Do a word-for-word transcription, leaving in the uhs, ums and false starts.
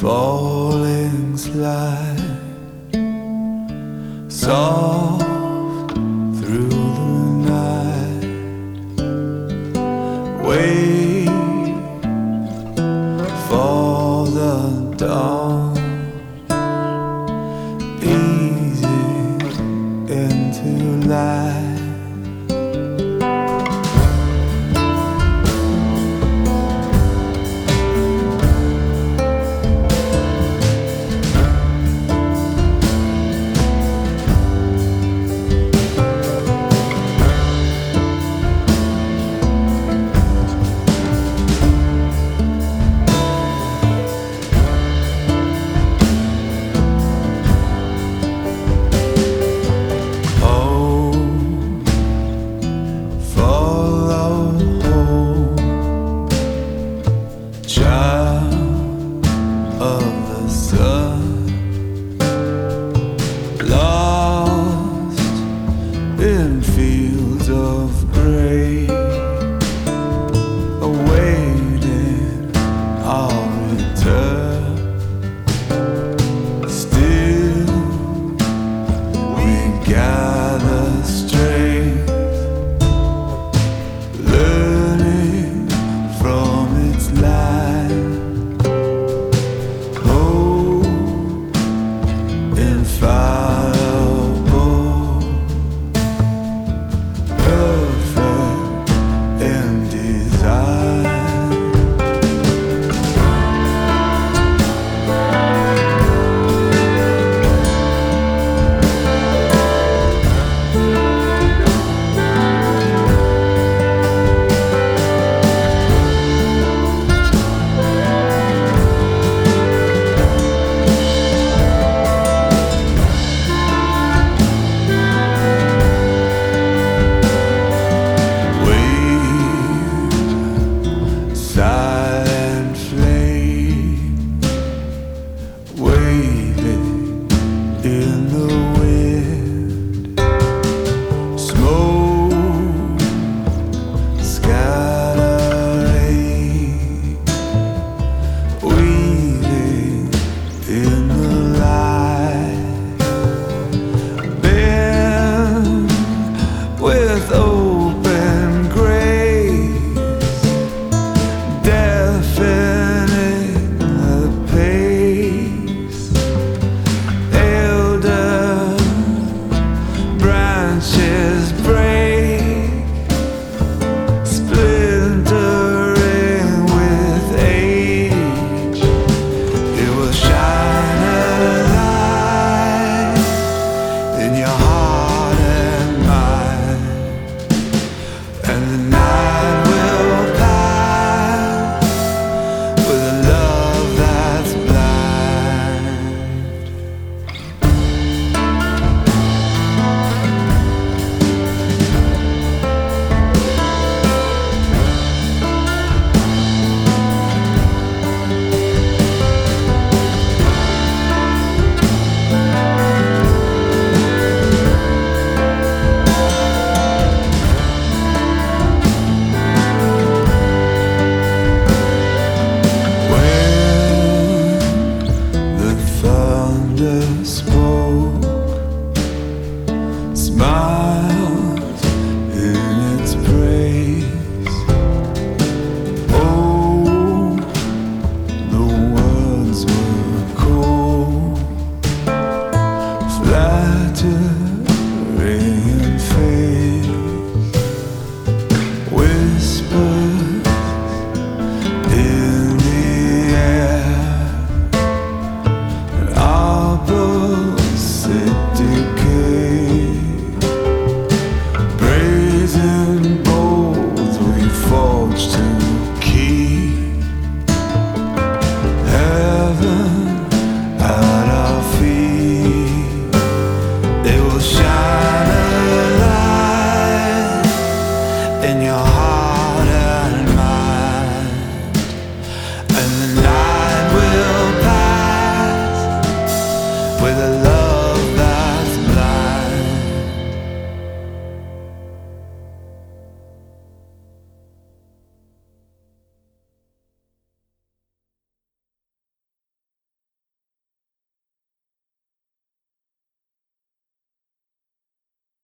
falling slide soft through the night. Wait for the dawn, easy into light. Child of the sun, lost in fields of grey, awaiting our return. Still we gather strength, learning from its light. Silent flame, waiting in the wind. Smoke scattering, weaving in the light. Bend with open grace, deafening the pace. Elder branches break, splintering with age. It will shine a light in your heart and mind, and the night will pass with a love that's blind. Spoke, smiled in its praise. Oh, the words were cold, flattering in face, whispered in the air. Opposite decay, brazen bolts we forged to keep heaven at our feet. They will shine a light in your heart and mind, and the night will pass with a love